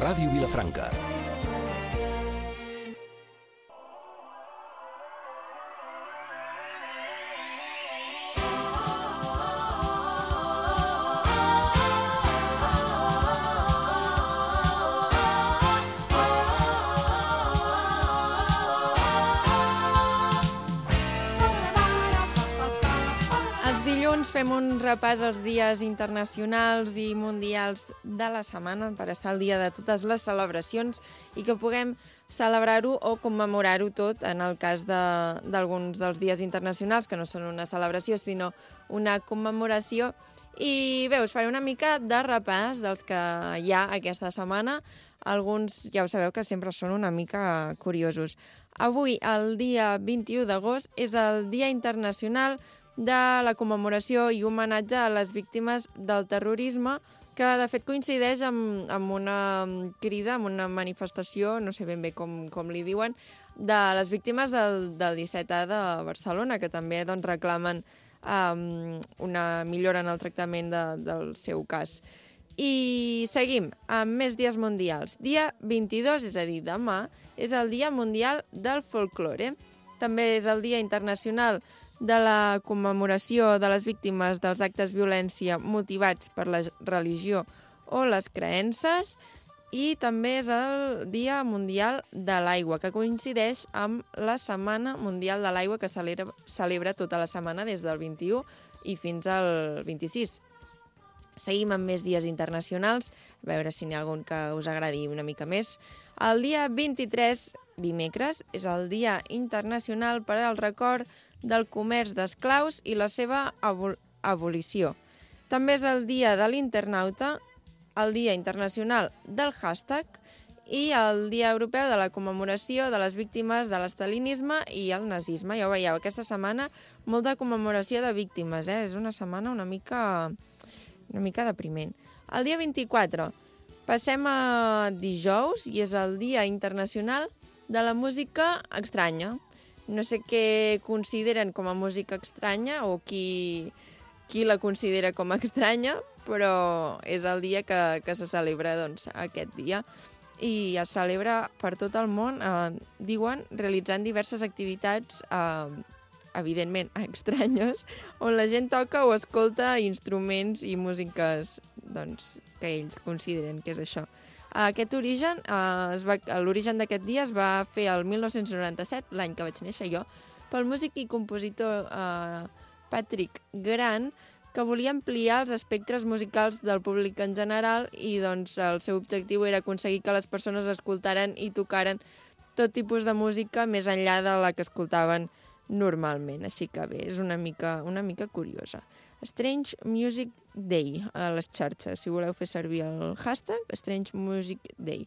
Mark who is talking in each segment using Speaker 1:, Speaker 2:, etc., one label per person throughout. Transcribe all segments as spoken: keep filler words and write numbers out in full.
Speaker 1: Ràdio Vilafranca.
Speaker 2: Dilluns fem un repàs als dies internacionals i mundials de la setmana per estar al dia de totes les celebracions i que puguem celebrar-ho o commemorar-ho tot en el cas d'alguns de, dels dies internacionals, que no són una celebració sinó una commemoració. I bé, us faré una mica de repàs dels que hi ha aquesta setmana. Alguns ja ho sabeu que sempre són una mica curiosos. Avui, el dia vint-i-u d'agost, és el Dia Internacional de la commemoració i homenatge a les víctimes del terrorisme, que de fet coincideix amb, amb una crida, amb una manifestació, no sé ben bé com, com li diuen, de les víctimes del, del disset A de Barcelona, que també doncs, reclamen um, una millora en el tractament de, del seu cas. I seguim amb més dies mundials. Dia vint-i-dos, és a dir, demà, és el Dia Mundial del Folklore. També és el Dia Internacional de la commemoració de les víctimes dels actes de violència motivats per la religió o les creences, i també és el Dia Mundial de l'Aigua, que coincideix amb la Setmana Mundial de l'Aigua, que celebra, celebra tota la setmana des del vint-i-u i fins al vint-i-sis. Seguim amb més dies internacionals, a veure si n'hi ha algun que us agradi una mica més. El dia vint-i-tres, dimecres, és el Dia Internacional per al record del comerç d'esclaus i la seva abol abolició. També és el Dia de l'Internauta, el Dia Internacional del Hashtag i el Dia Europeu de la commemoració de les víctimes de l'estalinisme i el nazisme. Ja ho veieu, aquesta setmana molta commemoració de víctimes, eh? És una setmana una mica, una mica depriment. El dia vint-i-quatre passem a dijous i és el Dia Internacional de la Música Estranya. No sé què consideren com a música estranya o qui, qui la considera com a estranya, però és el dia que, que se celebra doncs, aquest dia. I es celebra per tot el món, eh, diuen, realitzant diverses activitats, eh, evidentment, estranyes, on la gent toca o escolta instruments i músiques doncs, que ells consideren que és això. Aquest origen, eh, l'origen d'aquest dia es va fer el mil nou-cents noranta-set, l'any que vaig néixer jo, pel músic i compositor eh, Patrick Grant, que volia ampliar els espectres musicals del públic en general i doncs, el seu objectiu era aconseguir que les persones escoltaren i tocaren tot tipus de música més enllà de la que escoltaven normalment. Així que bé, és una mica, una mica curiosa. Strange Music Day a les xarxes, si voleu fer servir el hashtag Strange Music Day.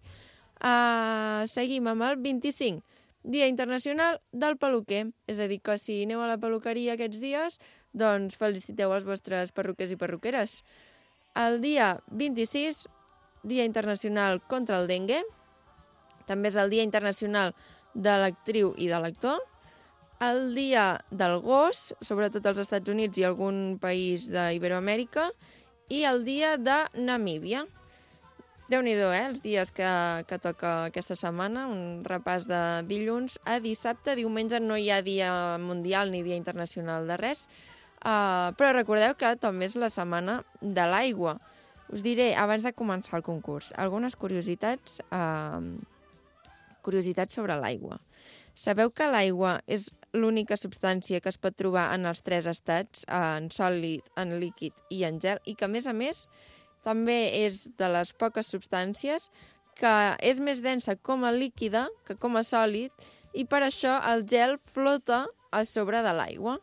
Speaker 2: Uh, seguim amb el vint-i-cinc, Dia Internacional del Peluquer. És a dir, que si aneu a la peluqueria aquests dies, doncs feliciteu els vostres perruquers i perruqueres. El dia vint-i-sis, Dia Internacional contra el dengue. També és el Dia Internacional de l'actriu i de l'actor. El dia del gos, sobretot als Estats Units i algun país d'Iberoamèrica, i el dia de Namíbia. Déu-n'hi-do, eh, els dies que, que toca aquesta setmana, un repàs de dilluns a dissabte. Diumenge no hi ha dia mundial ni dia internacional de res, uh, però recordeu que també és la setmana de l'aigua. Us diré, abans de començar el concurs, algunes curiositats, uh, curiositats sobre l'aigua. Sabeu que l'aigua és l'única substància que es pot trobar en els tres estats, en sòlid, en líquid i en gel, i que, a més a més, també és de les poques substàncies que és més densa com a líquida que com a sòlid, i per això el gel flota a sobre de l'aigua.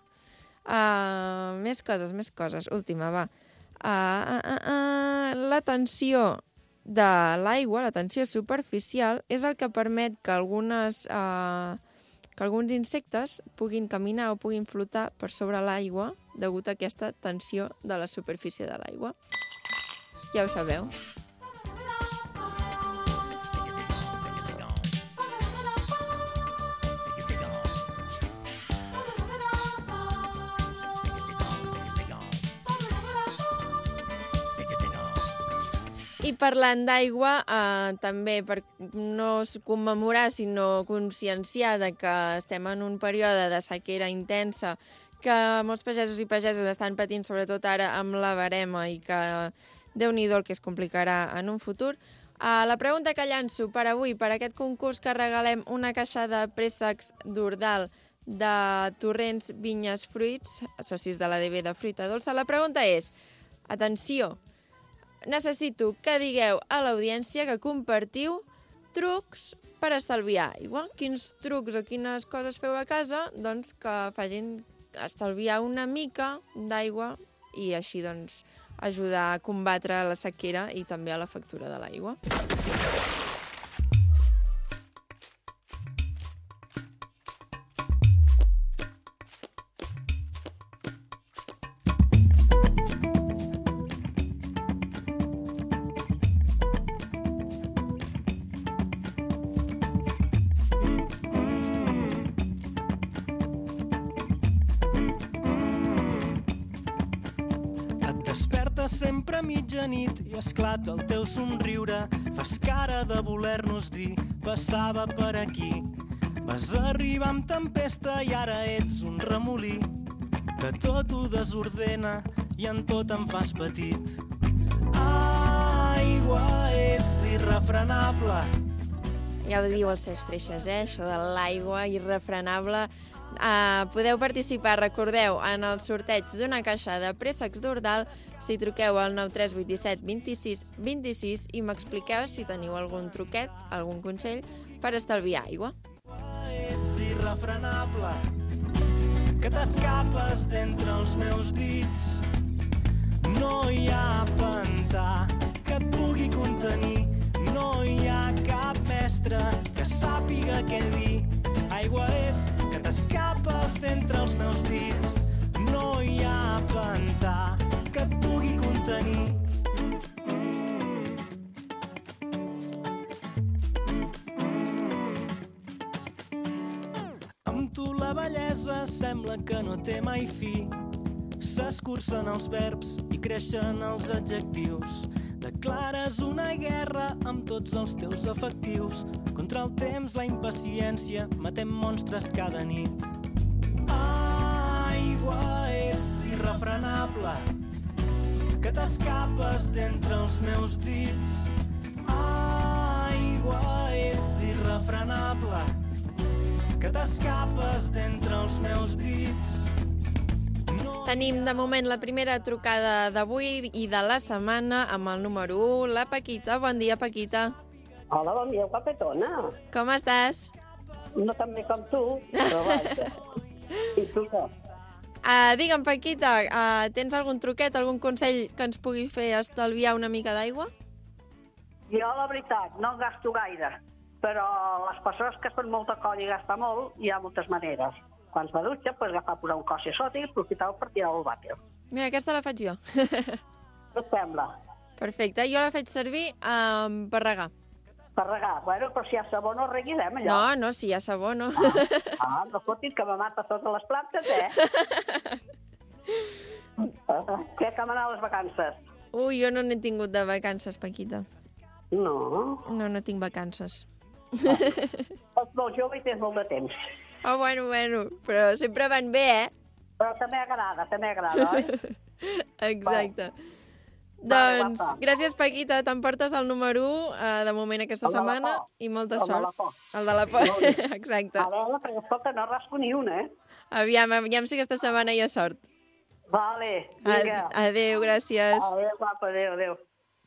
Speaker 2: Uh, més coses, més coses. Última, va. Uh, uh, uh, la tensió de l'aigua, la tensió superficial, és el que permet que algunes... Uh, que alguns insectes puguin caminar o puguin flotar per sobre l'aigua degut a aquesta tensió de la superfície de l'aigua. Ja ho sabeu. I parlant d'aigua, eh, també per no commemorar, sinó conscienciar de que estem en un període de sequera intensa, que molts pagesos i pageses estan patint, sobretot ara amb la verema, i que Déu-n'hi-do el que es complicarà en un futur. Uh, la pregunta que llanço per avui, per aquest concurs que regalem una caixa de préssecs d'Ordal de Torrents, Vinyes, Fruits, socis de l'A D B de Fruita Dolça, la pregunta és, atenció, necessito que digueu a l'audiència que compartiu trucs per estalviar aigua. Quins trucs o quines coses feu a casa, doncs, que facin estalviar una mica d'aigua i així, doncs, ajudar a combatre la sequera i també a la factura de l'aigua.
Speaker 1: Sempre a mitjanit i esclata el teu somriure. Fas cara de voler-nos dir passava per aquí. Vas arribar amb tempesta i ara ets un remolí que tot ho desordena i en tot em fas petit. Aigua, ets irrefrenable.
Speaker 2: Ja ho diu el Cesc Freixas, eh? Això de l'aigua irrefrenable. Uh, podeu participar, recordeu, en el sorteig d'una caixa de préssecs d'Ordal si truqueu al nou tres vuit set dos sis dos sis i m'expliqueu si teniu algun truquet, algun consell per estalviar aigua.
Speaker 1: Ets irrefrenable, que t'escapes d'entre els meus dits. No hi ha pantà que et pugui contenir, no hi ha cap mestre que sàpiga què dir. Aigua ets, que t'escapes d'entre els meus dits. No hi ha pantà que et pugui contenir. Amb tu la bellesa sembla que no té mai fi. S'escurcen els verbs i creixen els adjectius. Declares una guerra amb tots els teus efectius. Contra el temps, la impaciència, matem monstres cada nit. Aigua, ets irrefrenable, que t'escapes d'entre els meus dits. Aigua, ets irrefrenable, que t'escapes d'entre els meus dits.
Speaker 2: Tenim de moment la primera trucada d'avui i de la setmana amb el número u, la Paquita. Bon dia, Paquita.
Speaker 3: Hola, bon dia, guapetona.
Speaker 2: Com estàs?
Speaker 3: No tan bé com tu, però vaja. I tu què?
Speaker 2: Uh, digue'm, Paquita, uh, tens algun truquet, algun consell que ens pugui fer estalviar una mica d'aigua?
Speaker 3: Jo, la veritat, no gasto gaire, però les persones que són molta colla i gasta molt, hi ha moltes maneres. Quan es va dutxa, pues, agafar posar un cos i sota i aprofitar per tirar el vàter.
Speaker 2: Mira, aquesta la faig jo.
Speaker 3: Què et sembla?
Speaker 2: Perfecte, jo la faig servir um, per regar.
Speaker 3: Per regar? Bueno, però si hi ha sabó no reguis, eh, allò?
Speaker 2: No, no, si hi ha sabó, no.
Speaker 3: Ah, ah no fotis que me mata totes les plantes, eh? Què, que m'anar a les vacances?
Speaker 2: Ui, jo no n'he tingut de vacances, Paquita.
Speaker 3: No?
Speaker 2: No, no tinc vacances.
Speaker 3: Ah. Ets molt jove i tens molt de temps.
Speaker 2: Oh, bueno, bueno, però sempre van bé, eh?
Speaker 3: Però també agrada, també agrada, oi?
Speaker 2: Exacte.
Speaker 3: Vale.
Speaker 2: Doncs,
Speaker 3: Vale,
Speaker 2: gràcies, Paquita. T'emportes el número u uh, de moment aquesta
Speaker 3: el
Speaker 2: setmana i molta
Speaker 3: el
Speaker 2: sort.
Speaker 3: El de la por.
Speaker 2: El de la por, exacte.
Speaker 3: A veure, perquè escolta, no rasco ni una, eh?
Speaker 2: Aviam, aviam si aquesta setmana hi ha sort.
Speaker 3: Vale, vinga.
Speaker 2: Adéu, gràcies.
Speaker 3: Adéu, guapa, adéu, adéu.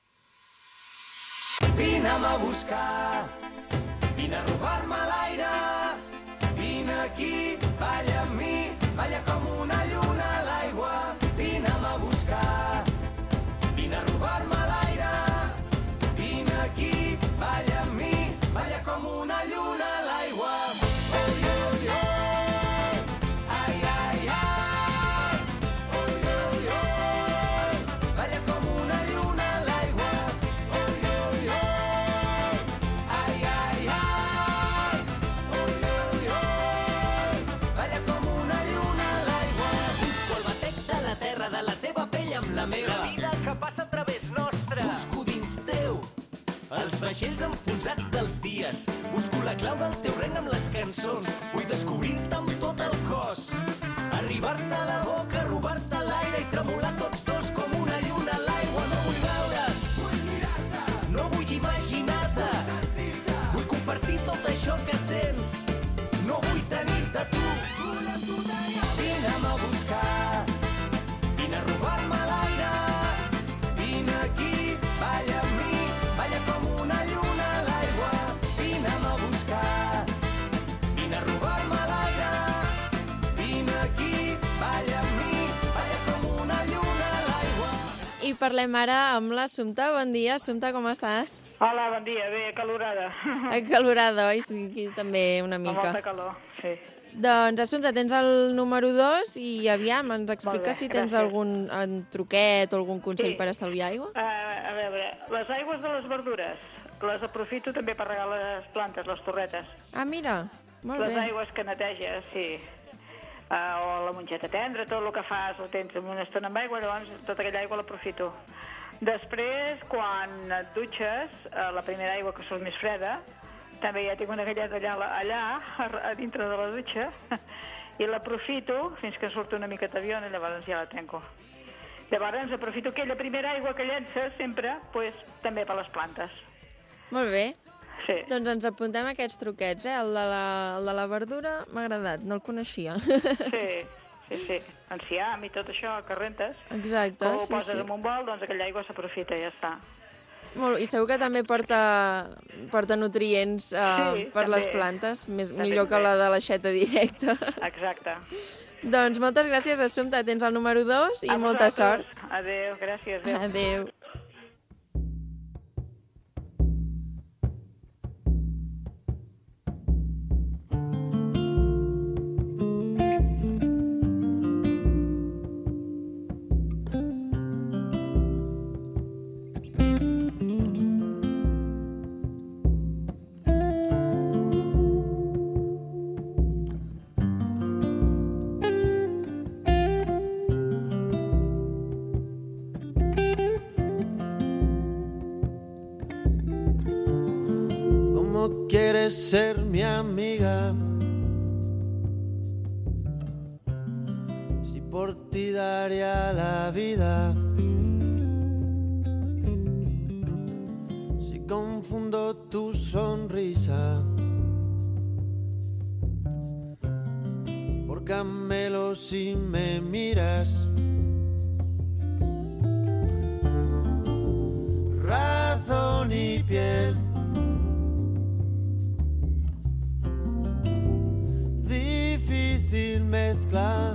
Speaker 1: Vine'm a buscar, vine a robar-me l'aire, vine aquí, balla amb mi, balla com una lluna a l'aigua. Vine'm a buscar, vine a robar-me l'aire, vine aquí, balla amb mi, balla com una lluna a l'aigua. Oi, oi, oi, ai, ai, ai, oi, oi, oi, balla com una lluna a l'aigua. Oi, oi, oi, ai, ai, ai, oi, oi, oi, balla com una lluna a l'aigua. Busco el batec de la terra, de la teva pell amb la meva. La vida que passa a través nostre. Busco dins teu els vaixells enfonsats dels dies. Busco la clau del teu regne amb les cançons. Vull descobrir-te amb tot el cos. Arribar-te a la boca, robar-te l'aire i tremolar tots dos com una lluna a l'aigua. No vull veure't, vull mirar-te, no vull imaginar-te, vull sentir-te, vull compartir tot això que sents. No vull tenir-te tu, vull amb tu tenir. Vine'm a buscar, vine a robar-me l'aire. Vine aquí, balla amb mi, balla com una lluna a l'aigua. Vine'm a buscar, vine a robar-me l'aire. Vine aquí, balla amb mi, balla com una lluna a l'aigua.
Speaker 2: I parlem ara amb l'Assumpta. Bon dia, Assumpta, com estàs?
Speaker 4: Hola, bon dia, bé, calorada.
Speaker 2: Acalorada, oi? Sí, aquí també una
Speaker 4: Amb
Speaker 2: mica.
Speaker 4: molta calor, sí.
Speaker 2: Doncs, Assumpta, tens el número dos i aviam, ens expliques
Speaker 4: bé,
Speaker 2: si tens
Speaker 4: gràcies.
Speaker 2: algun en truquet o algun consell
Speaker 4: Sí.
Speaker 2: per estalviar aigua?
Speaker 4: Uh, a veure, les aigües de les verdures les aprofito també per regar les plantes, les torretes.
Speaker 2: Ah, mira, molt
Speaker 4: les
Speaker 2: bé.
Speaker 4: aigües que neteges, sí. Uh, o la mongeta tendra, tot el que fas ho tens en una estona amb aigua, llavors tota aquella aigua l'aprofito. Després, quan et dutxes, uh, la primera aigua que surt més freda, també ja tinc una galleta allà, allà a, a dintre de la dutxa, i l'aprofito fins que surt una mica d'avió i llavors ja la tanco. Llavors aprofito aquella primera aigua que llences sempre, pues, també per les plantes.
Speaker 2: Molt bé.
Speaker 4: Sí.
Speaker 2: Doncs ens apuntem aquests truquets, eh? El de la, el de la verdura m'ha agradat, no el coneixia.
Speaker 4: Sí, sí, sí. Enciam i tot això que rentes.
Speaker 2: Exacte,
Speaker 4: Com ho
Speaker 2: sí,
Speaker 4: poses
Speaker 2: sí.
Speaker 4: en un bol, doncs aquella aigua s'aprofita i ja està.
Speaker 2: Molt, I segur que també porta, porta nutrients uh,
Speaker 4: Sí,
Speaker 2: per
Speaker 4: també.
Speaker 2: les plantes, més,
Speaker 4: També,
Speaker 2: millor que
Speaker 4: també.
Speaker 2: la de l'aixeta directa.
Speaker 4: Exacte.
Speaker 2: Doncs moltes gràcies, Assumpta. Tens el número dos i
Speaker 4: A
Speaker 2: molta
Speaker 4: vosaltres.
Speaker 2: sort.
Speaker 4: Adéu, gràcies. Adéu.
Speaker 2: Adéu.
Speaker 5: ¿Cómo quieres ser mi amiga? Si por ti daría la vida. Si confundo tu sonrisa por camelo si me miras. Razón y piel. Difícil mezcla.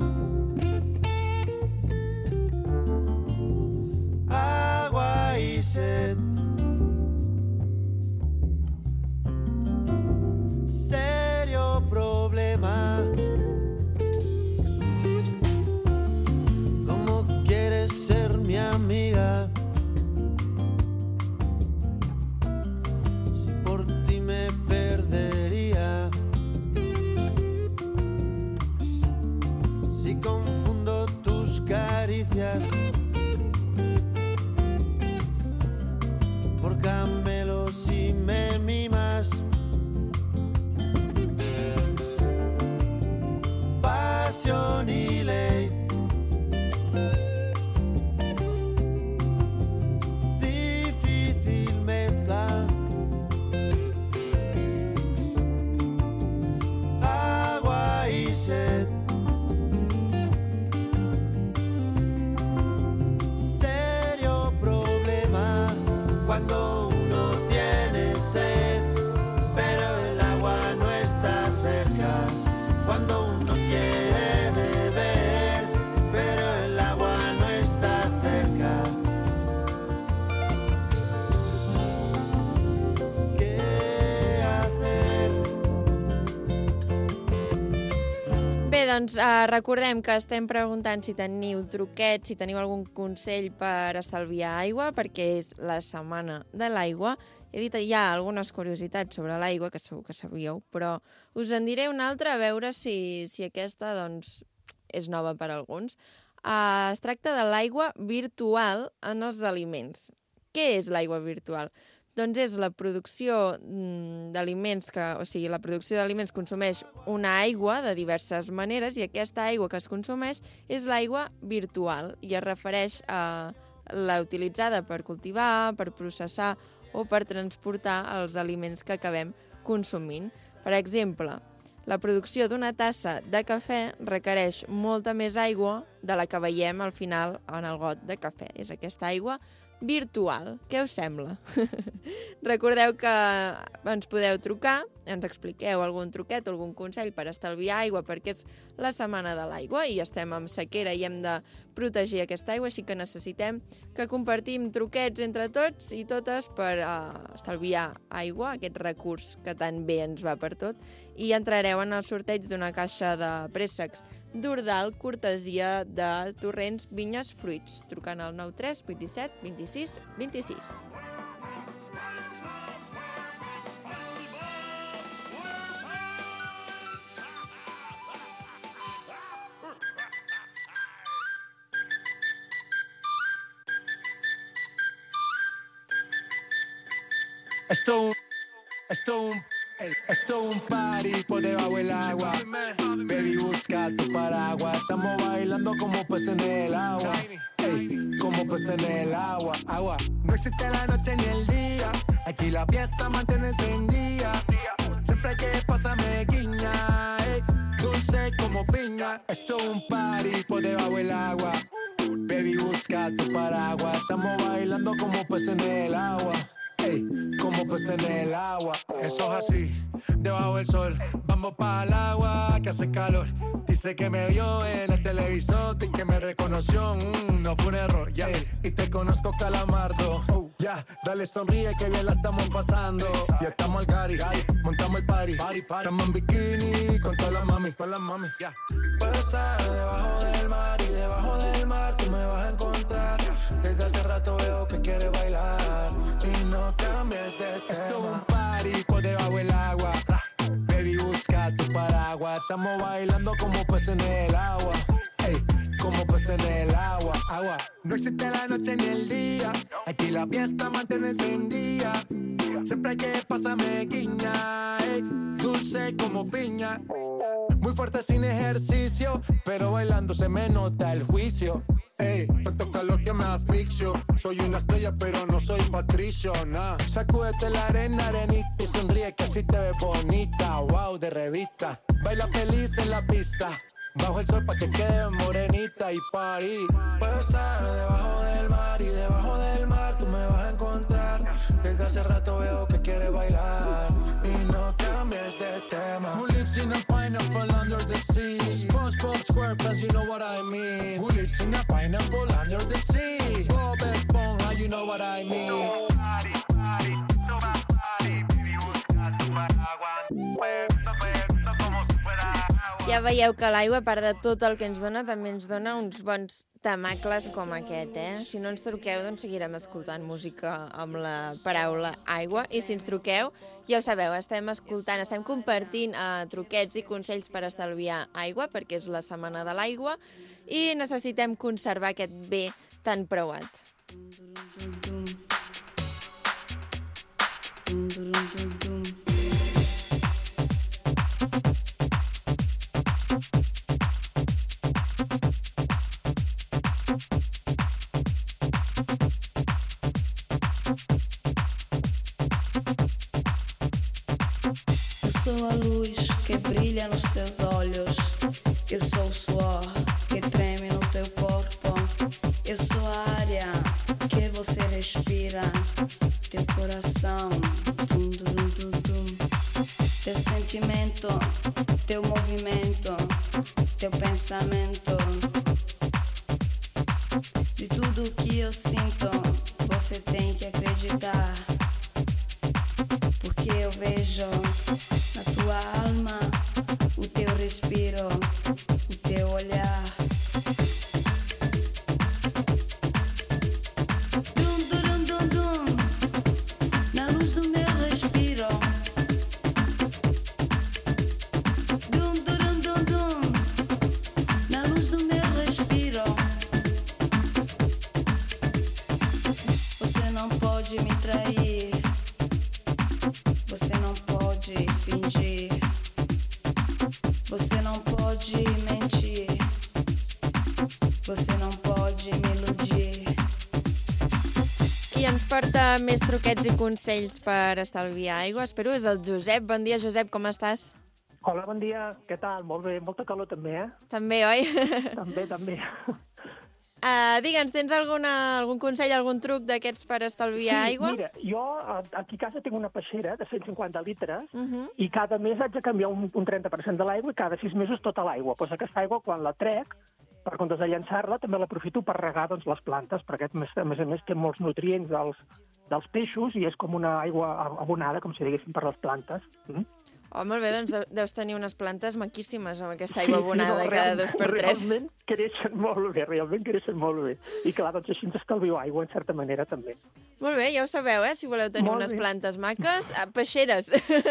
Speaker 5: Agua y sed. Serio problema. ¿Cómo quieres ser mi amiga? Si por ti me perdería. Si confundo tus caricias por camelos si me mimas. Pasión y ley. Difícil mezcla. Agua y sed. Serio problema cuando uno tiene sed, pero el agua no está cerca. Cuando uno quiere beber, pero el agua no está cerca. ¿Qué hacer?
Speaker 2: Bé, doncs uh, recordem que estem preguntant si teniu truquets, si teniu algun consell per estalviar aigua, perquè és la setmana de l'aigua. He dit ja algunes curiositats sobre l'aigua, que segur que sabíeu, però us en diré una altra a veure si, si aquesta doncs, és nova per a alguns. Uh, es tracta de l'aigua virtual en els aliments. Què és l'aigua virtual? Doncs és la producció d'aliments que, o sigui, la producció d'aliments consumeix una aigua de diverses maneres i aquesta aigua que es consumeix és l'aigua virtual i es refereix a la utilitzada per cultivar, per processar o per transportar els aliments que acabem consumint. Per exemple, la producció d'una tassa de cafè requereix molta més aigua de la que veiem al final en el got de cafè. És aquesta aigua virtual. Què us sembla? Recordeu que ens podeu trucar, ens expliqueu algun truquet o algun consell per estalviar aigua perquè és la setmana de l'aigua i estem amb sequera i hem de protegir aquesta aigua, així que necessitem que compartim truquets entre tots i totes per uh, estalviar aigua, aquest recurs que tan bé ens va per tot, i entrareu en el sorteig d'una caixa de préssecs d'Ordal, cortesia de Torrents Vinyes Fruits, trucant al nou tres vuit set vint sis vint sis.
Speaker 5: Esto, esto, esto un party por debajo del agua. Baby, busca tu paraguas. Estamos bailando como peces en el agua. Ey, como peces en el agua. Agua. No existe la noche ni el día. Aquí la fiesta mantiene encendida. Siempre hay que pasarme guiña. Ey, dulce como piña. Esto un party por debajo del agua. Baby, busca tu paraguas. Estamos bailando como peces en el agua. Ey, como peces en el agua. Eso es así, debajo del sol. Vamos para el agua que hace calor. Dice que me vio en el televisor y que me reconoció. Mm, no fue un error, ya. Yeah. Y te conozco, Calamardo. Oh, ya, yeah. Dale sonríe que bien la estamos pasando. Ya estamos al gari, montamos el party. party, party. Estamos en bikini con todas las mami, con las mami. Ya. Yeah. Puedo estar debajo del mar y debajo del mar tú me vas a encontrar. Desde hace rato veo que quieres bailar y no cambies de tema. Esto es un party por debajo del agua. Baby, busca tu paraguas. Estamos bailando como peces en el agua. Ey, como peces en el agua. Agua. No existe la noche ni el día. Aquí la fiesta mantiene encendida. Siempre hay que pasarme guiña. Ey, dulce como piña. Muy fuerte sin ejercicio, pero bailando se me nota el juicio. Ey, tanto calor que me asfixio. Soy una estrella pero no soy Patricio, nah. Sacúdete la arena, arenita y sonríe que así te ves bonita. Wow, de revista. Baila feliz en la pista. Bajo el sol pa' que quede morenita y party. Puedo estar debajo del mar y debajo del mar tú me vas a encontrar. Desde hace rato veo que quieres bailar y no cambies de tema. Who lives in a pineapple under the sea? SpongeBob SquarePants, you know what I mean. Who lives in a pineapple under the sea? Bob Esponja, you know what I mean. Party, party, toma party, baby, busca tu paraguas. Puesto, puesto, como si fuera agua.
Speaker 2: Ja veieu que l'aigua, a part de tot el que ens dona, també ens dona uns bons temacles com aquest, eh? Si no ens truqueu, doncs seguirem escoltant música amb la paraula aigua. I si ens truqueu, ja ho sabeu, estem escoltant, estem compartint eh, truquets i consells per estalviar aigua, perquè és la setmana de l'aigua, i necessitem conservar aquest bé tan preuat.
Speaker 6: Sou a luz que brilha nos teus olhos. Eu sou o suor que treme no teu corpo. Eu sou a área que você respira. Teu coração, dum, dum, dum, dum. Teu sentimento, teu movimento, teu pensamento. De tudo que eu sinto, você tem que acreditar. Porque eu vejo na tua alma o teu respiro, o teu olhar. Dum, dum, dum, dum, na luz do meu respiro. Dum, dum, dum, dum, na luz do meu respiro. Você não pode me trair. pode fingir. Você não pode mentir. Você não pode me iludir.
Speaker 2: Qui ens porta més truquets i consells per estalviar aigua, espero, és el Josep. Bon dia, Josep, com estàs?
Speaker 7: Hola, bon dia. Què tal? Molt bé. Molta calor també, eh?
Speaker 2: També, oi?
Speaker 7: També, també.
Speaker 2: Uh, Digue'ns, tens alguna, algun consell, algun truc d'aquests per estalviar
Speaker 7: sí,
Speaker 2: aigua?
Speaker 7: Mira, jo aquí a casa tinc una peixera de cent cinquanta litres
Speaker 2: Uh -huh.
Speaker 7: i cada mes haig de canviar un, un trenta per cent de l'aigua i cada sis mesos tota l'aigua. Pues aquesta aigua, quan la trec, per comptes de llançar-la, també l'aprofito per regar doncs, les plantes, perquè a més a més, a més té molts nutrients dels, dels peixos i és com una aigua abonada, com si diguéssim, per les plantes. Mm?
Speaker 2: Oh, molt bé, doncs deus tenir unes plantes maquíssimes amb aquesta aigua abonada sí, sí, no, cada dos per tres.
Speaker 7: Realment creixen molt bé, realment creixen molt bé. I clar, doncs així ens estalvio aigua, en certa manera, també.
Speaker 2: Molt bé, ja ho sabeu, eh? Si voleu tenir
Speaker 7: molt
Speaker 2: unes
Speaker 7: bé.
Speaker 2: plantes maques, a peixeres.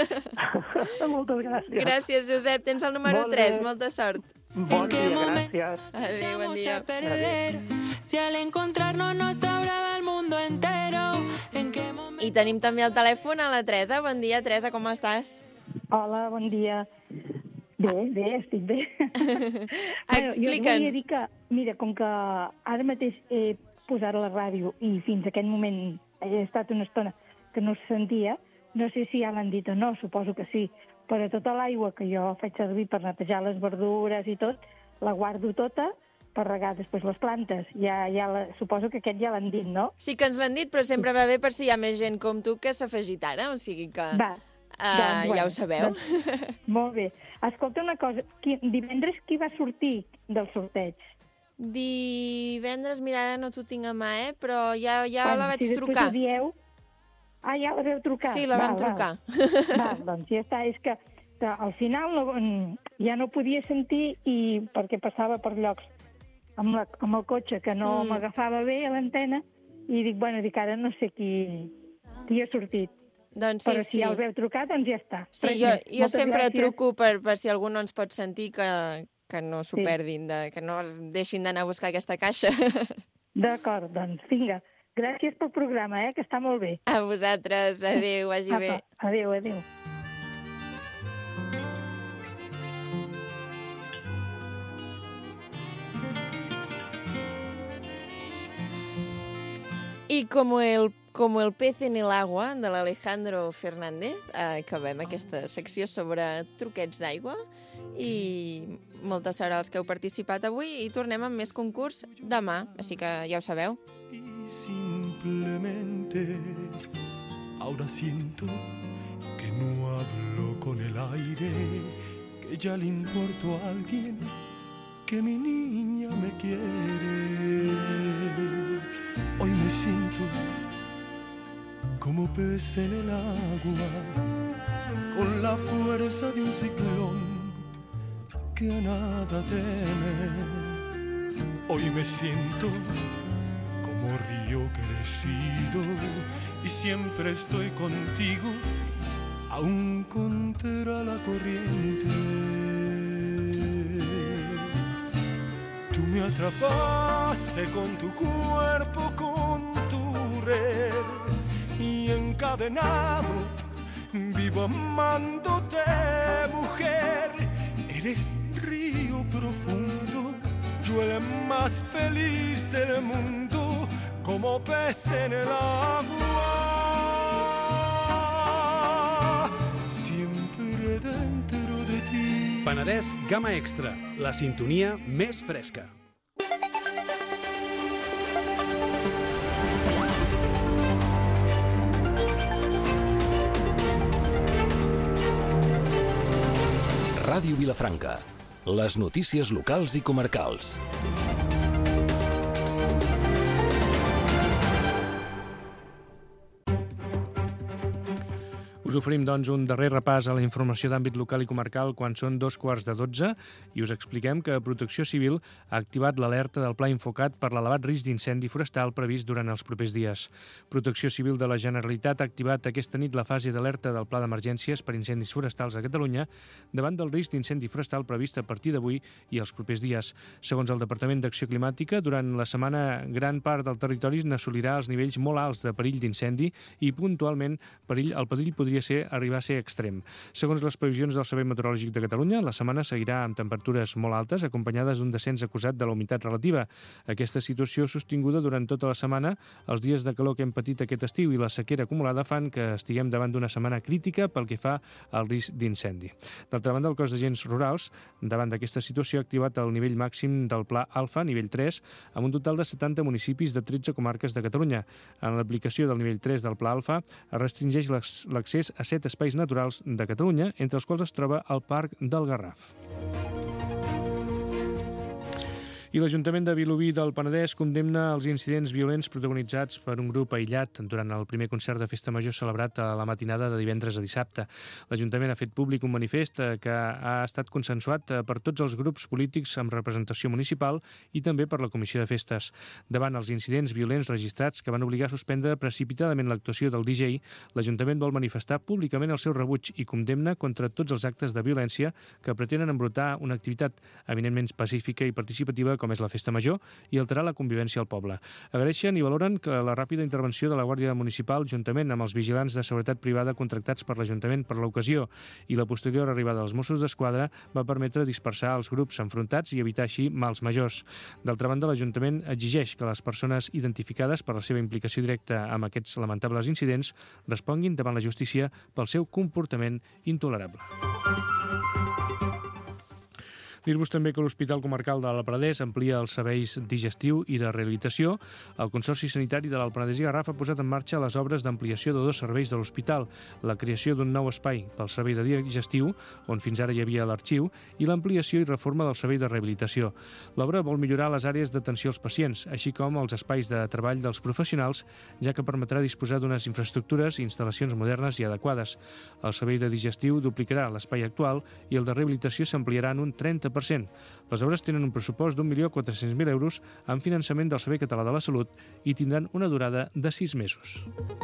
Speaker 7: Moltes gràcies.
Speaker 2: Gràcies, Josep. Tens el número
Speaker 7: molt
Speaker 2: tres.
Speaker 7: Bé.
Speaker 2: Molta sort.
Speaker 7: Bon dia, gràcies.
Speaker 2: Adéu, bon dia.
Speaker 7: Adéu.
Speaker 8: Si al encontrarnos nos sobraba el mundo entero, ¿en qué momento?
Speaker 2: I tenim també el telèfon a la Teresa. Bon dia, Teresa, com estàs?
Speaker 9: Hola, bon dia. Bé, bé, estic bé. bueno, jo et volia dir que, mira, com que ara mateix he posat a la ràdio i fins a aquest moment he estat una estona que no es sentia, no sé si ja l'han dit o no, suposo que sí, però tota l'aigua que jo faig servir per netejar les verdures i tot, la guardo tota per regar després les plantes. Ja, ja la, suposo que aquest ja l'han dit, no?
Speaker 2: Sí que ens l'han dit, però sempre va bé per si hi ha més gent com tu que s'ha afegit ara, o sigui que...
Speaker 9: Va.
Speaker 2: Uh, doncs, bueno, ja ho sabeu.
Speaker 9: Doncs, molt bé. Escolta una cosa, qui, divendres qui va sortir del sorteig?
Speaker 2: Divendres, mira, ara no t'ho tinc a mà, eh? Però ja, ja
Speaker 9: bueno,
Speaker 2: la vaig
Speaker 9: si
Speaker 2: trucar.
Speaker 9: Si dieu... Ah, ja la veu trucar?
Speaker 2: Sí, la
Speaker 9: val,
Speaker 2: vam trucar.
Speaker 9: Val. val, doncs ja està. És que, que al final no, ja no podia sentir i perquè passava per llocs amb, la, amb el cotxe que no mm. m'agafava bé a l'antena i dic, bueno, dic, ara no sé qui, qui ha sortit.
Speaker 2: Doncs sí,
Speaker 9: però si
Speaker 2: sí.
Speaker 9: ja el veu trucar, doncs ja està.
Speaker 2: Sí, Res jo, jo sempre gràcies. truco per, per si algú no ens pot sentir que, que no s'ho sí. perdin, de, que no es deixin d'anar a buscar aquesta caixa.
Speaker 9: D'acord, doncs vinga. Gràcies pel programa, eh, que està molt bé.
Speaker 2: A vosaltres. Adéu, vagi
Speaker 9: Apa,
Speaker 2: bé.
Speaker 9: Adéu, adéu.
Speaker 2: I com el Como el pez en el agua, de l'Alejandro Fernández, eh, acabem aquesta secció sobre truquets d'aigua i molta sort als que heu participat avui i tornem amb més concurs demà, així que ja ho sabeu.
Speaker 5: Y simplemente ahora siento que no hablo con el aire, que ya le importo a alguien, que mi niña me quiere. Hoy me siento como pez en el agua, con la fuerza de un ciclón que a nada teme. Hoy me siento como río crecido y siempre estoy contigo, aun contra la corriente. Tú me atrapaste con tu cuerpo, con tu red, y encadenado vivo amándote, mujer. Eres río profundo, yo el más feliz del mundo, como pez en el agua, siempre dentro de ti.
Speaker 10: Penedès Gamma Extra, la sintonia més fresca.
Speaker 11: Ràdio Vilafranca, les notícies locals i comarcals.
Speaker 12: Us oferim, doncs, un darrer repàs a la informació d'àmbit local i comarcal quan són dos quarts de dotze i us expliquem que Protecció Civil ha activat l'alerta del Pla Infocat per l'elevat risc d'incendi forestal previst durant els propers dies. Protecció Civil de la Generalitat ha activat aquesta nit la fase d'alerta del Pla d'Emergències per incendis forestals a Catalunya davant del risc d'incendi forestal previst a partir d'avui i els propers dies. Segons el Departament d'Acció Climàtica, durant la setmana gran part del territori n'assolirà els nivells molt alts de perill d'incendi i puntualment perill, el perill podria podria ser arribar a ser extrem. Segons les previsions del Servei Meteorològic de Catalunya, la setmana seguirà amb temperatures molt altes, acompanyades d'un descens acusat de la humitat relativa. Aquesta situació sostinguda durant tota la setmana, els dies de calor que hem patit aquest estiu i la sequera acumulada fan que estiguem davant d'una setmana crítica pel que fa al risc d'incendi. D'altra banda, el cos d'agents rurals, davant d'aquesta situació, ha activat el nivell màxim del Pla Alfa, nivell tres, amb un total de setanta municipis de tretze comarques de Catalunya. En l'aplicació del nivell tres del Pla Alfa es restringeix l'accés a set espais naturals de Catalunya, entre els quals es troba el Parc del Garraf. I l'Ajuntament de Vilobí del Penedès condemna els incidents violents protagonitzats per un grup aïllat durant el primer concert de Festa Major celebrat a la matinada de divendres a dissabte. L'Ajuntament ha fet públic un manifest que ha estat consensuat per tots els grups polítics amb representació municipal i també per la Comissió de Festes. Davant els incidents violents registrats que van obligar a suspendre precipitadament l'actuació del D J, l'Ajuntament vol manifestar públicament el seu rebuig i condemna contra tots els actes de violència que pretenen embrutar una activitat eminentment pacífica i participativa com és la Festa Major, i alterar la convivència al poble. Agraeixen i valoren que la ràpida intervenció de la Guàrdia Municipal, juntament amb els vigilants de seguretat privada contractats per l'Ajuntament per l'ocasió i la posterior arribada dels Mossos d'Esquadra, va permetre dispersar els grups enfrontats i evitar així mals majors. D'altra banda, l'Ajuntament exigeix que les persones identificades per la seva implicació directa amb aquests lamentables incidents responguin davant la justícia pel seu comportament intolerable. Dir-vos també que l'Hospital Comarcal de l'Alt Penedès amplia els serveis digestiu i de rehabilitació. El Consorci Sanitari de l'Alt Penedès i Garraf ha posat en marxa les obres d'ampliació de dos serveis de l'hospital, la creació d'un nou espai pel servei de digestiu, on fins ara hi havia l'arxiu, i l'ampliació i reforma del servei de rehabilitació. L'obra vol millorar les àrees d'atenció als pacients, així com els espais de treball dels professionals, ja que permetrà disposar d'unes infraestructures i instal·lacions modernes i adequades. El servei de digestiu duplicarà l'espai actual i el de rehabilitació s'ampliarà en un trenta per cent. Les obres tenen un pressupost d'un milió quatre-cents mil euros amb finançament del Servei Català de la Salut i tindran una durada de sis mesos.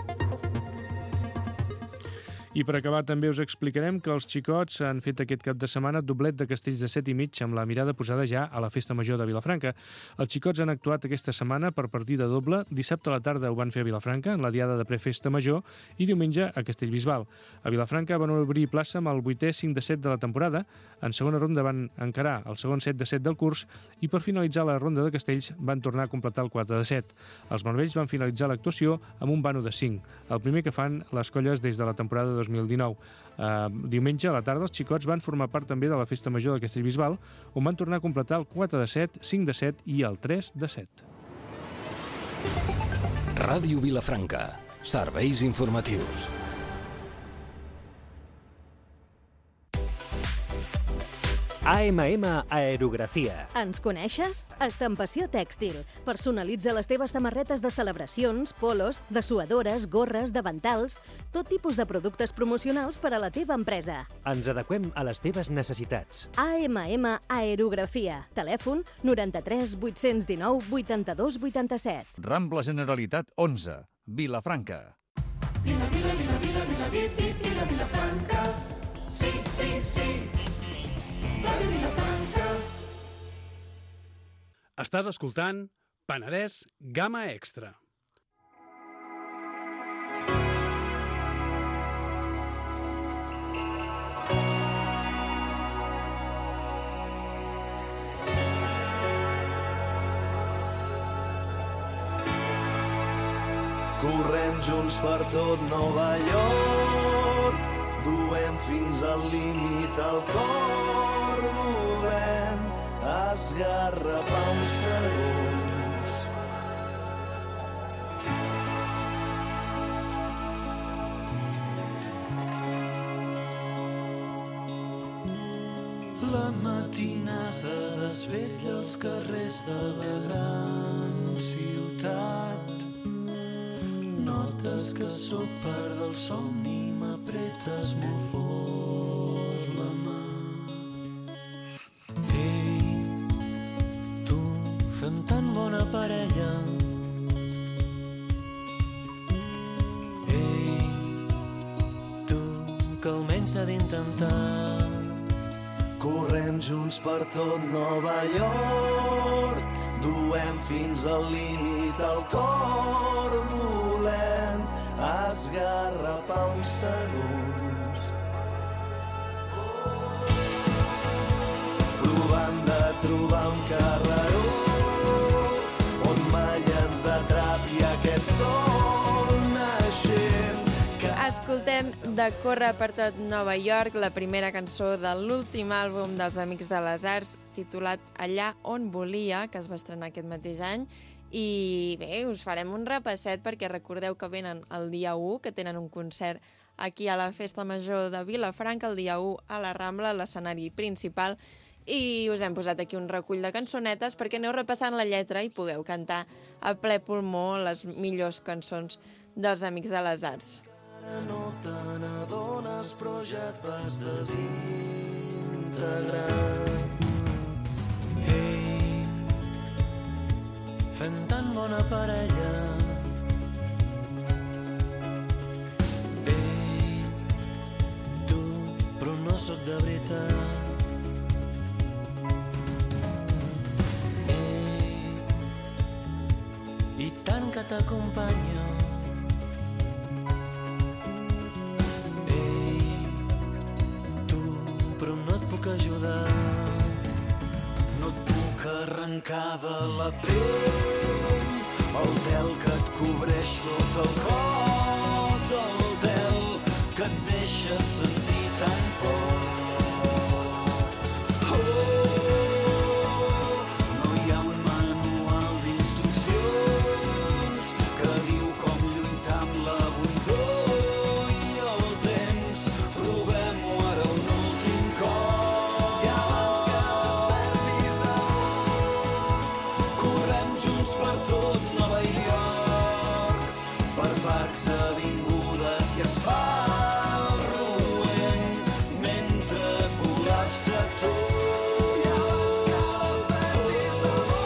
Speaker 12: I per acabar també us explicarem que els xicots han fet aquest cap de setmana doblet de castells de set i mig amb la mirada posada ja a la Festa Major de Vilafranca. Els xicots han actuat aquesta setmana per partida doble. Dissabte a la tarda ho van fer a Vilafranca, en la diada de prefesta major, i diumenge a Castellbisbal. A Vilafranca van obrir plaça amb el vuitè cinc de set de la temporada. En segona ronda van encarar el segon set de set del curs i per finalitzar la ronda de castells van tornar a completar el quatre de set. Els marvells van finalitzar l'actuació amb un vano de cinc, el primer que fan les colles des de la temporada dos mil dinou. Uh, diumenge a la tarda els xicots van formar part també de la Festa Major de Castellbisbal, on van tornar a completar el quatre de set, cinc de set i el tres de set.
Speaker 11: Ràdio Vilafranca. Serveis informatius.
Speaker 13: A M M Aerografia.
Speaker 14: Ens coneixes? Estampació tèxtil. Personalitza les teves samarretes de celebracions, polos, dessuadores, gorres, davantals, tot tipus de productes promocionals per a la teva empresa.
Speaker 13: Ens adequem a les teves necessitats.
Speaker 14: A M M Aerografia. Telèfon noranta-tres vuit-cents dinou vuitanta-dos vuitanta-set.
Speaker 15: Rambla Generalitat onze, Vilafranca.
Speaker 1: Vila, vila, vila, vila, vila, vila, vila, Vilafranca. Sí, sí, sí. Ràdio Vilafranca.
Speaker 10: Estàs escoltant Penedès Gamma Extra.
Speaker 1: Correm junts per tot Nova York, duem fins al límit el cor, volem esgarrapar uns segons. La matinada desvetlla els carrers de la gran ciutat. Notes que sóc part del somni, m'apretes molt fort la mà. Ei, tu, fem tan bona parella. Ei, tu, que almenys s'ha d'intentar. Correm junts per tot Nova York, duem fins al límit el cor, volem esgarrapar un segon. ens atrapi aquest sol naixent. Que...
Speaker 2: Escoltem de Córrer per tot Nova York, la primera cançó de l'últim àlbum dels Amics de les Arts, titulat Allà on volia, que es va estrenar aquest mateix any. I bé, us farem un repasset perquè recordeu que venen el dia u, que tenen un concert aquí a la Festa Major de Vilafranca, el dia u a la Rambla, l'escenari principal, i us hem posat aquí un recull de cançonetes perquè aneu repassant la lletra i pugueu cantar a ple pulmó les millors cançons dels Amics de les Arts.
Speaker 1: No te n'adones, però ja et vas desintegrar.
Speaker 16: Ei, fem tan bona parella. Ei, tu, però no sóc de veritat. Ei, i tant que t'acompanyo. Ei, tu, però no et puc ajudar.
Speaker 1: No et puc arrencar de la pell el tel que et cobreix tot el cos, el tel que et deixa sentir tan poc. Oh, no hi ha un manual d'instruccions que diu com lluitar amb la buidor i el temps. Provem-ho ara un últim cop. I abans que despertis correm junts per tot Nova York, per parcs, avingudes i asfalt roent, mentre col·lapsa tot. I abans que despertis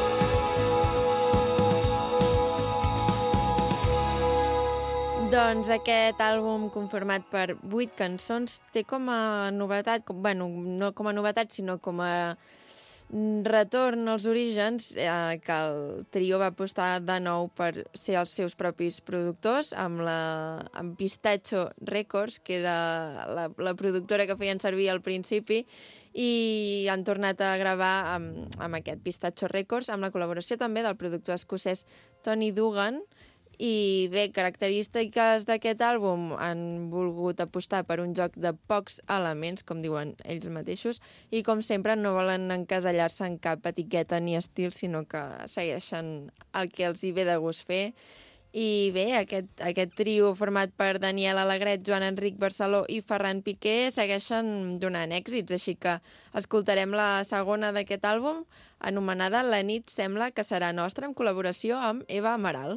Speaker 2: Doncs aquest àlbum, conformat per vuit cançons, té com a novetat, com, bueno, no com a novetat, sinó com a retorn als orígens, eh, que el trio va apostar de nou per ser els seus propis productors, amb, la, amb Pistacho Records, que era la, la productora que feien servir al principi, i han tornat a gravar amb, amb aquest Pistacho Records, amb la col·laboració també del productor escocès Tony Dugan. I bé, característiques d'aquest àlbum, han volgut apostar per un joc de pocs elements, com diuen ells mateixos, i com sempre no volen encasellar-se en cap etiqueta ni estil, sinó que segueixen el que els hi ve de gust fer. I bé, aquest, aquest trio format per Daniel Alegret, Joan Enric Barceló i Ferran Piqué segueixen donant èxits, així que escoltarem la segona d'aquest àlbum, anomenada La nit sembla que serà nostra, en col·laboració amb Eva Amaral.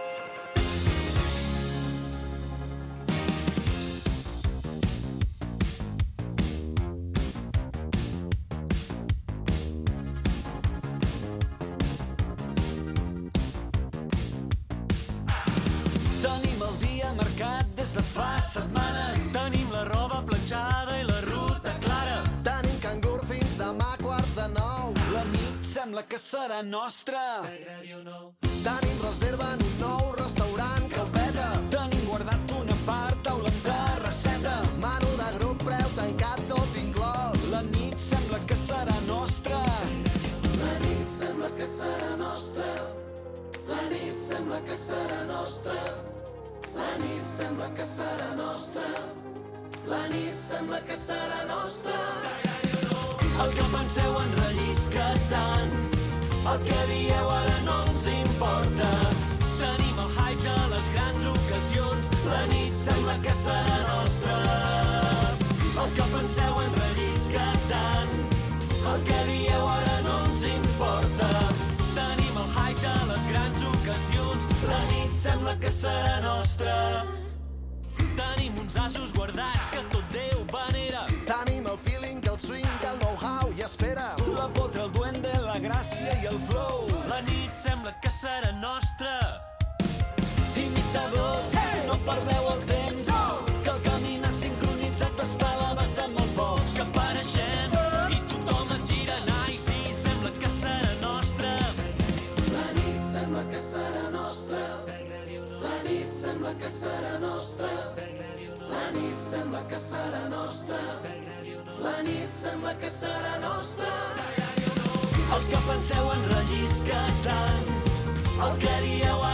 Speaker 16: Des de fa setmanes tenim la roba planxada i la ruta clara.
Speaker 1: Tenim cangur fins demà quarts de nou.
Speaker 16: La nit sembla que serà nostra.
Speaker 1: Tenim reserva en un nou restaurant que ho peta.
Speaker 16: Tenim guardat una part, taula amb terrasseta.
Speaker 1: Menú de grup, preu tancat, tot inclòs.
Speaker 16: La nit sembla que serà nostra.
Speaker 1: La nit sembla que serà nostra. La nit sembla que serà nostra. La nit sembla que serà nostra. La nit sembla que serà nostra.
Speaker 16: El que penseu en rellisca tant. El que dieu ara no ens importa. Tenim el hype de les grans ocasions. La nit sembla que serà nostra. El que penseu en rellisca tant. El que dieu ara no ens importa. Tenim el hype de les grans ocasions. La nit sembla que serà nostra. Tenim uns asos guardats que tot Déu venera.
Speaker 1: Tenim el feeling, el swing, el know-how i espera.
Speaker 16: La potra, el duende, la gràcia i el flow. La nit sembla que serà nostra. Imitadors, hey! No perdeu el temps, no! Que el caminar sincronitzat està a l'abast de molt pocs. Que apareixem i tothom es gira anar i sí, sembla que serà nostra.
Speaker 1: La nit sembla que serà nostra. La nit sembla que serà nostra. La nit sembla que serà nostra. La nit sembla que serà nostra.
Speaker 16: El que penseu en rellisca tant. El que dieu ara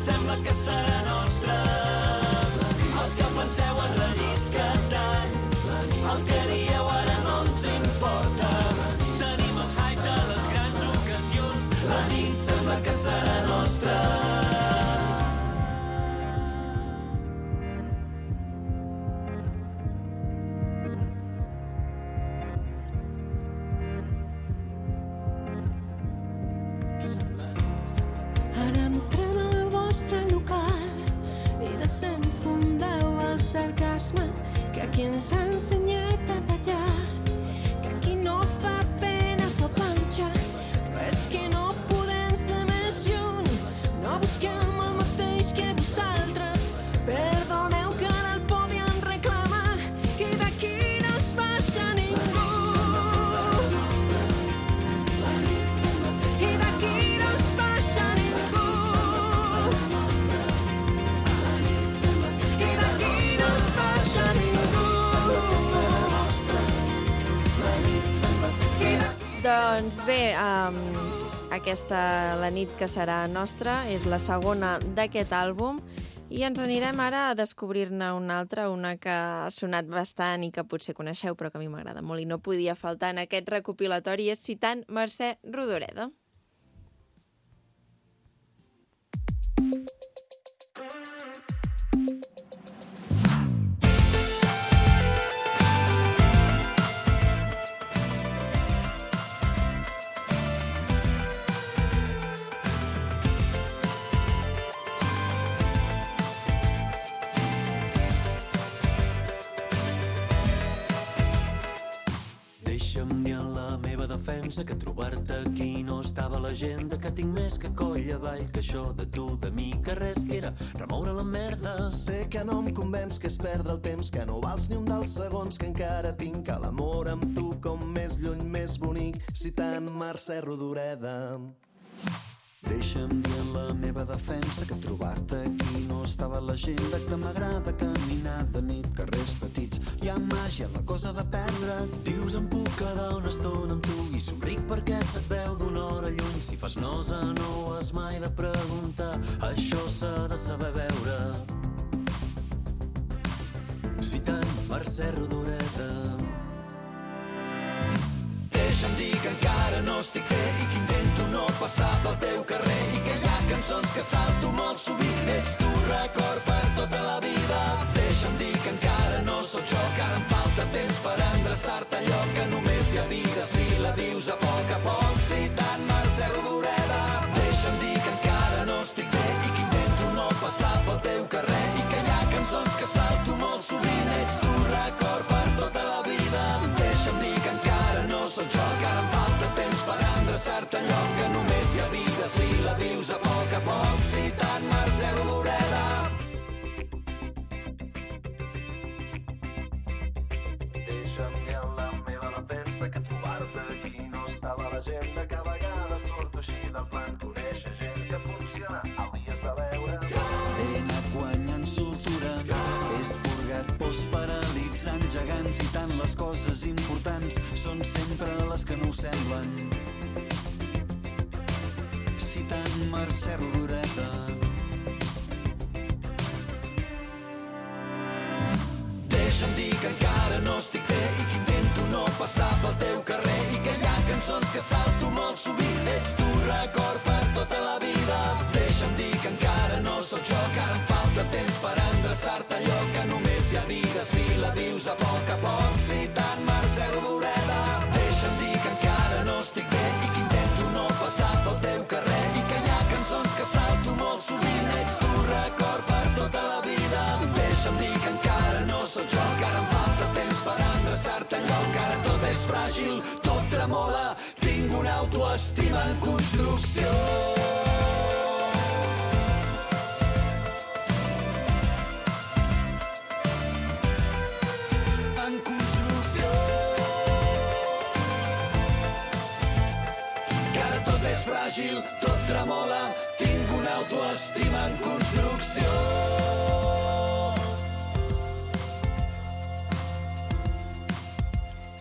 Speaker 16: sembla que serà nostra. El que penseu enrellisca tant, el que dieu ara no ens importa. Tenim el hype de les grans ocasions, la nit sembla que serà nostra.
Speaker 8: Ara entrem al vostre local i desenfundeu el sarcasme que aquí ens ha ensenyat a ballar, que aquí no fa pena, fa panxa, però és que no podem ser més lluny, no busquem el mateix que vosaltres, perdoneu que ara el podien reclamar i d'aquí no es baixa ningú, i d'aquí no es baixa ningú, i d'aquí no es baixa ningú.
Speaker 2: Doncs bé, um, aquesta La nit que serà nostra és la segona d'aquest àlbum i ens anirem ara a descobrir-ne una altra, una que ha sonat bastant i que potser coneixeu però que a mi m'agrada molt i no podia faltar en aquest recopilatori, és citant Mercè Rodoreda.
Speaker 16: Deixa'm dir en la meva defensa que trobar-te aquí no estava a l'agenda, que tinc més que coll avall que això de tu, de mi, que res que era remoure la merda.
Speaker 17: Sé que no em convenç, que és perdre el temps, que no vals ni un dels segons que encara tinc, que l'amor amb tu com més lluny, més bonic, citant Mercè Rodoreda.
Speaker 18: Deixa'm dir en la meva defensa que trobar-te aquí no estava a l'agenda, que m'agrada caminar de nit, carrers petits, hi ha màgia, la cosa de perdre.
Speaker 16: Dius em puc quedar una estona amb tu i somric perquè se't veu d'una hora lluny. Si fas nosa no ho has mai de preguntar, això s'ha de saber veure. Citant Mercè Rodoreda.
Speaker 17: Deixa'm dir que encara no estic bé i que intento no passar pel teu carrer i que hi ha cançons que salto molt sovint. Ets tu record per tota la vida. Deixa'm dir que encara no sóc jo, que ara em falta temps per endreçar-te allò que només hi ha vida si la vius a poc a poc, citant Mercè Rodoreda. Deixa'm dir que encara no estic bé i que intento no passar pel teu carrer i que hi ha cançons que salto molt sovint. Ets tu record per tota la vida. Deixa'm dir que encara no sóc jo, que ara em falta temps per endreçar-te allò que només hi ha vida si la vius a poc a poc, citant Mercè Rodoreda. Deixa'm dir en la meva defensa que trobar-te aquí no estava a l'agenda, que a vegades surto així del plan, conèixer gent que funciona, hauries de veure.
Speaker 18: He anat guanyant soltura, he esporgat pors paralitzant gegants i tant les coses importants són sempre les que no ho semblen. Citant Mercè Rodoreda.
Speaker 17: Deixa'm dir que encara no estic bé i que intento no passar pel teu carrer i que hi ha cançons que salto molt sovint. Ets tu record per tota la vida. Deixa'm dir que encara no sóc jo, que ara em falta temps per endreçar-te allò que només hi ha vida si la vius a poc a poc, citant Mercè Rodoreda. Deixa'm dir que encara no estic bé i que intento no passar pel teu carrer i que hi ha cançons que salto molt sovint. Ets tu record per tota la vida. Deixa'm dir que encara no sóc jo, que ara em falta temps per endreçar-te allò que ara tot és fràgil, tot tremola, tinc una autoestima en construcció. En construcció. Que ara tot és fràgil, tot tremola, tinc una autoestima en construcció.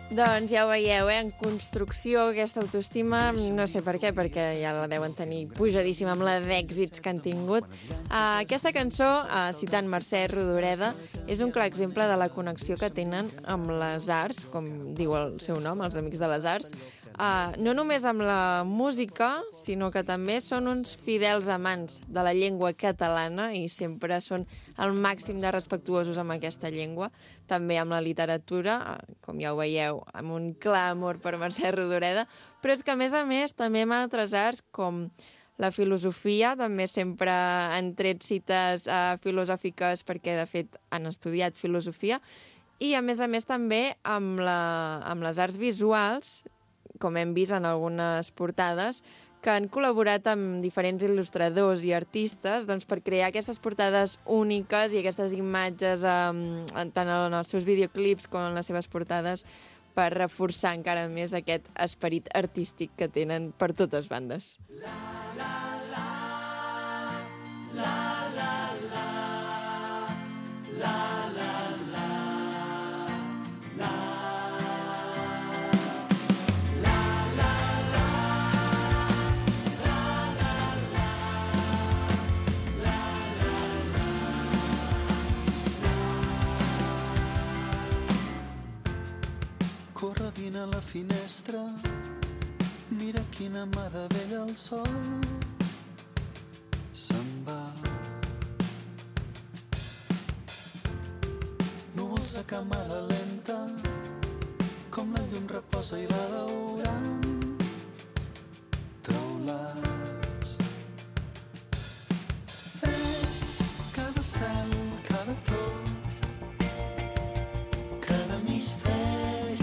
Speaker 2: Doncs ja ho veieu, eh? En construcció, aquesta autoestima, no sé per què, perquè ja la deuen tenir pujadíssima amb la d'èxits que han tingut. Uh, aquesta cançó, uh, citant Mercè Rodoreda, és un clar exemple de la connexió que tenen amb les arts, com diu el seu nom, els Amics de les Arts, uh, no només amb la música, sinó que també són uns fidels amants de la llengua catalana i sempre són al màxim de respectuosos amb aquesta llengua. També amb la literatura, com ja ho veieu, amb un clar amor per Mercè Rodoreda, però és que, a més a més, també amb altres arts, com la filosofia, també sempre han tret cites uh, filosòfiques perquè, de fet, han estudiat filosofia, i, a més a més, també amb, la, amb les arts visuals, com hem vist en algunes portades, que han col·laborat amb diferents il·lustradors i artistes doncs, per crear aquestes portades úniques i aquestes imatges um, tant en els seus videoclips com en les seves portades per reforçar encara més aquest esperit artístic que tenen per totes bandes. La, la, la, la, la, la, la, la, la, la.
Speaker 18: Corre, vine a la finestra, mira quina meravella el sol se'n va. Núvols de camada lenta, com la llum reposa i va daurant teulats. És cada cel, cada tot, cada misteri,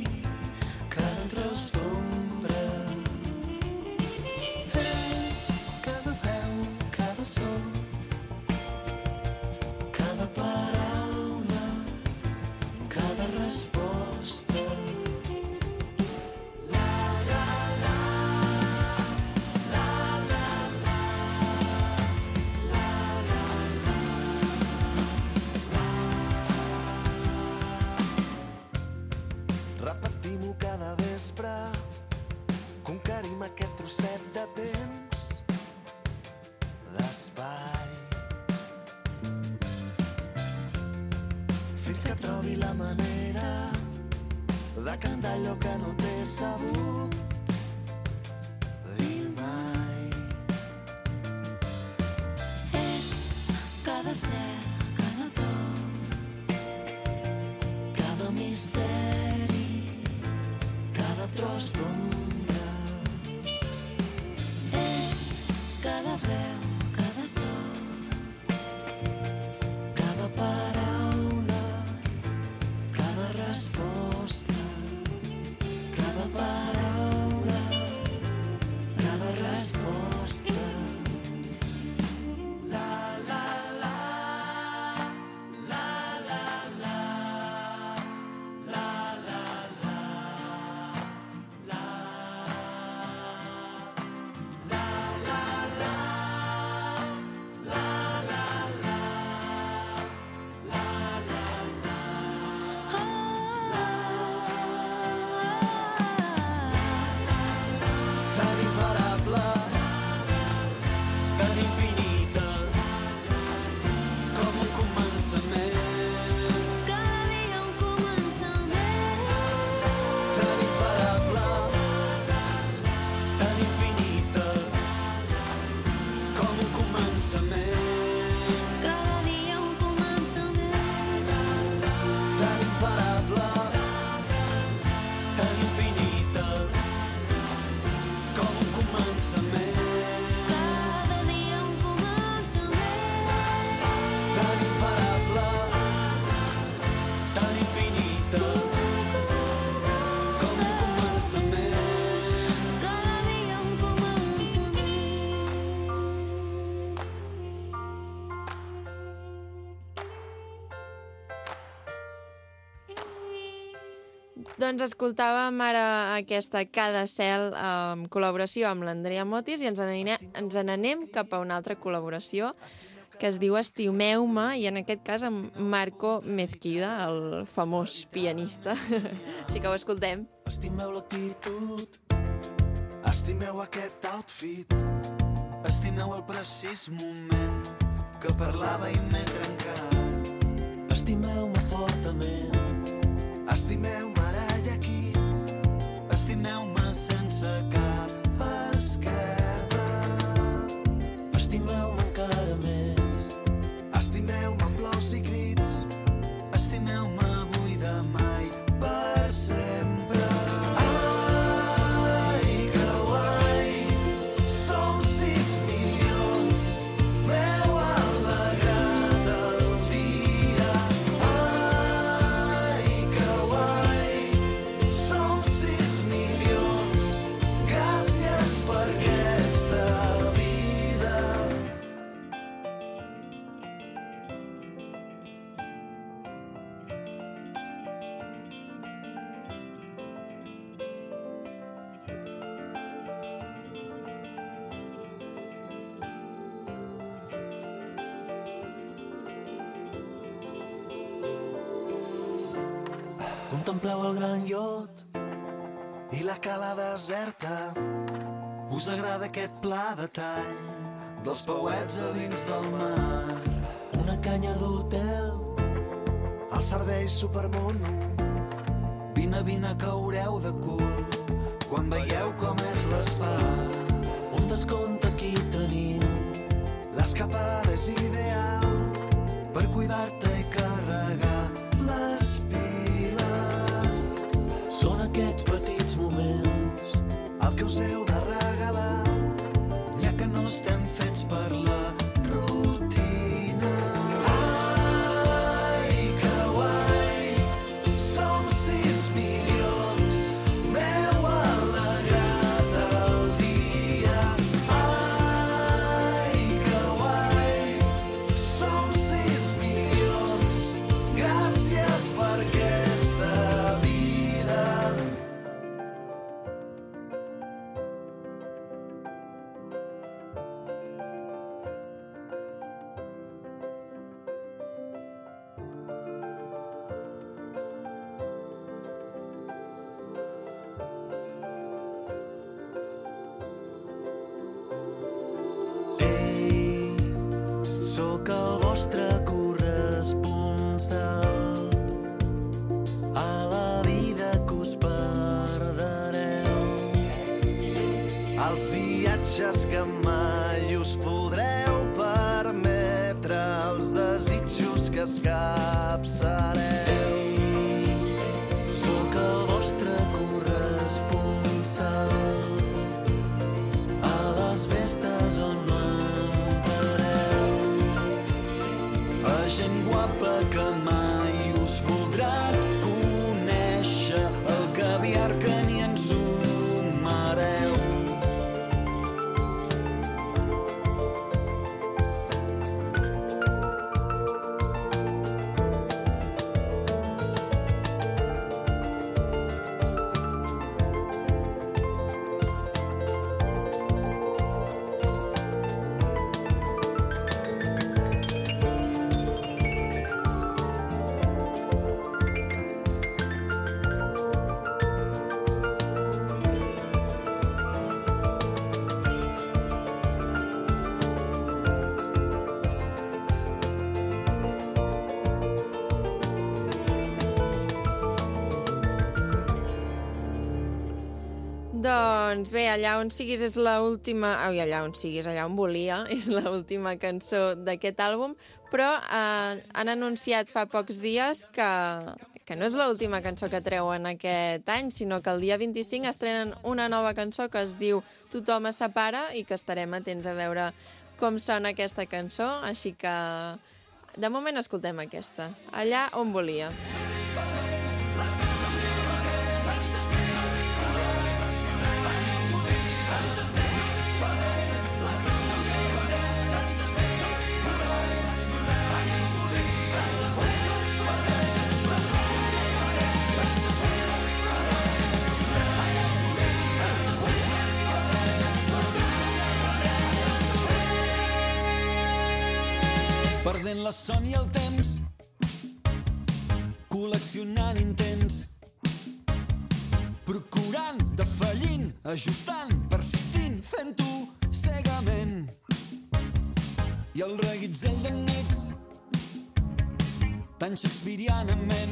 Speaker 18: repetim-ho cada vespre, conquerim aquest trosset de temps, d'espai, fins que trobi la manera de cantar allò que no t'he sabut dir mai. Ets cada cel, cada tot, cada misteri, cada tros d'ombra. Ets cada veu, cada so, cada paraula, cada resposta, cada paraula, cada resposta. La, la, la, la, la, la, la, la, la, la, la, la, la, tan imparable, tan infinita, com un començament. Cada dia un començament. Tan imparable, tan infinita, com un començament. Cada dia un començament. Tan imparable, tan infinita, com un començament. Cada dia un començament. Tan imparable, tan infinita, com un començament. Cada dia un començament.
Speaker 2: Doncs escoltàvem ara aquesta Cada Cel en col·laboració amb l'Andrea Motis i ens n'anem, ens n'anem cap a una altra col·laboració que es diu Estimeu-me, i en aquest cas amb Marco Mezquida, el famós pianista. Així que ho escoltem.
Speaker 17: Estimeu l'actitud, estimeu aquest outfit, estimeu el precís moment que parlava i m'he trencat. Estimeu-me fortament, estimeu-me ara i aquí, estimeu-me sense cap esquerda, estimeu-me encara més, estimeu-me amb plors i crits, estimeu-me avui, demà i per sempre. Ai, que guai, som sis milions, m'heu alegrat el dia. Ai, que guai, som sis milions, gràcies per aquesta vida. Contempleu el gran iot i la cala deserta. Us agrada aquest pla de tall dels pauets a dins del mar. Una canya d'hotel, el servei supermono. Vine, vine, caureu de cul quan veieu com és l'espa. Un descompte aquí teniu, l'escapada és ideal per cuidar-te i carregar les piles. Són aquests petits moments el que us heu de regalar, ja que no estem fets per la rutina. Ai, que guai, som sis milions, m'heu alegrat el dia. Ai, que guai, som sis milions, gràcies per aquesta vida. Ei, sóc el vostre corresponsal a la vida que us perdreu, als viatges que mai us podreu permetre, els desitjos que escapçareu. Sóc el vostre corresponsal a les festes on m'entrareu, a gent guapa que mai us voldrà conèixer, el caviar que ni ensumareu.
Speaker 2: Doncs bé, Allà on siguis és l'última... Ai, Allà on siguis, Allà on volia, és l'última cançó d'aquest àlbum, però eh, han anunciat fa pocs dies que, que no és l'última cançó que treuen aquest any, sinó que el dia vint-i-cinc estrenen una nova cançó que es diu Tothom es separa i que estarem atents a veure com sona aquesta cançó, així que de moment escoltem aquesta, Allà on volia.
Speaker 17: perdent la son i el temps, col·leccionant intents, procurant, defallint, ajustant, persistint, fent-ho cegament. I el reguitzell d'en nits, tan shakespearianament.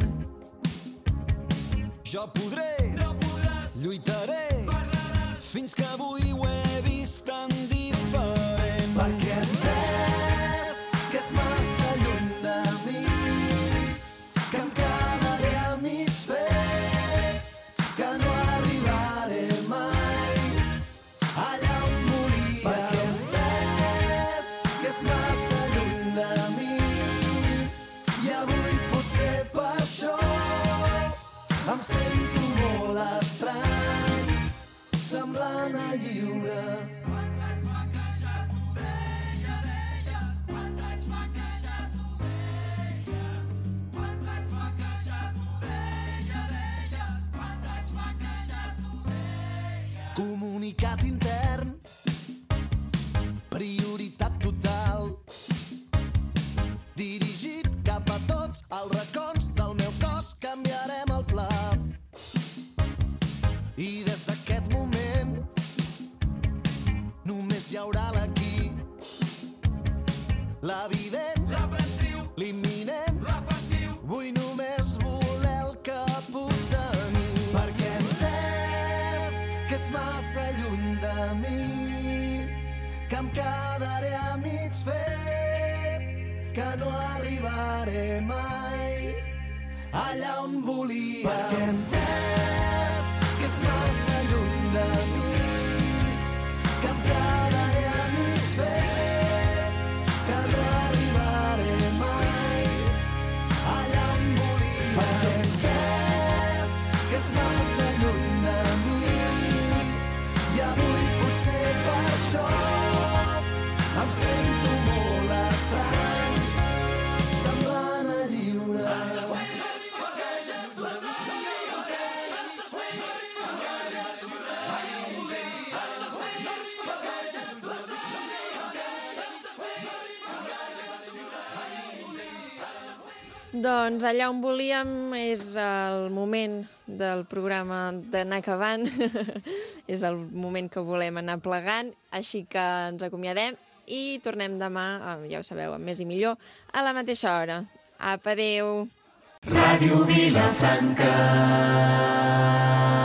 Speaker 17: Jo podré, no podràs, lluitaré, parlaràs, fins que avui ho he vist tan diferent.
Speaker 1: Perquè he entès que és massa lluny de mi, que em quedaré a mig fer, que no arribaré mai allà on volia. Perquè he entès que és massa lluny de mi, i avui potser per això em sento molt estrany, semblant a lliure. Comunicat intern, prioritat total, dirigit cap a tots els racons del meu cos, canviarem el pla. I des d'aquest moment només hi haurà l'aquí, l'evident, l'aprensiu, l'imminent, l'efectiu. Vull només voler el que puc tenir, perquè he entès que és massa lluny de mi, que em quedaré a mig fer, que no arribaré mai allà on volia. Perquè he entès que és massa lluny de mi, que em quedaré a mig fer, que no arribaré mai allà on volia. Perquè he entès que és massa lluny de mi, i avui potser per això em sento molt estrany, semblant a lliure.
Speaker 2: Doncs allà on volíem és el moment del programa d'anar acabant. És el moment que volem anar plegant, així que ens acomiadem i tornem demà, ja ho sabeu, amb més i millor, a la mateixa hora. Apa, adéu!
Speaker 16: Ràdio Vilafranca.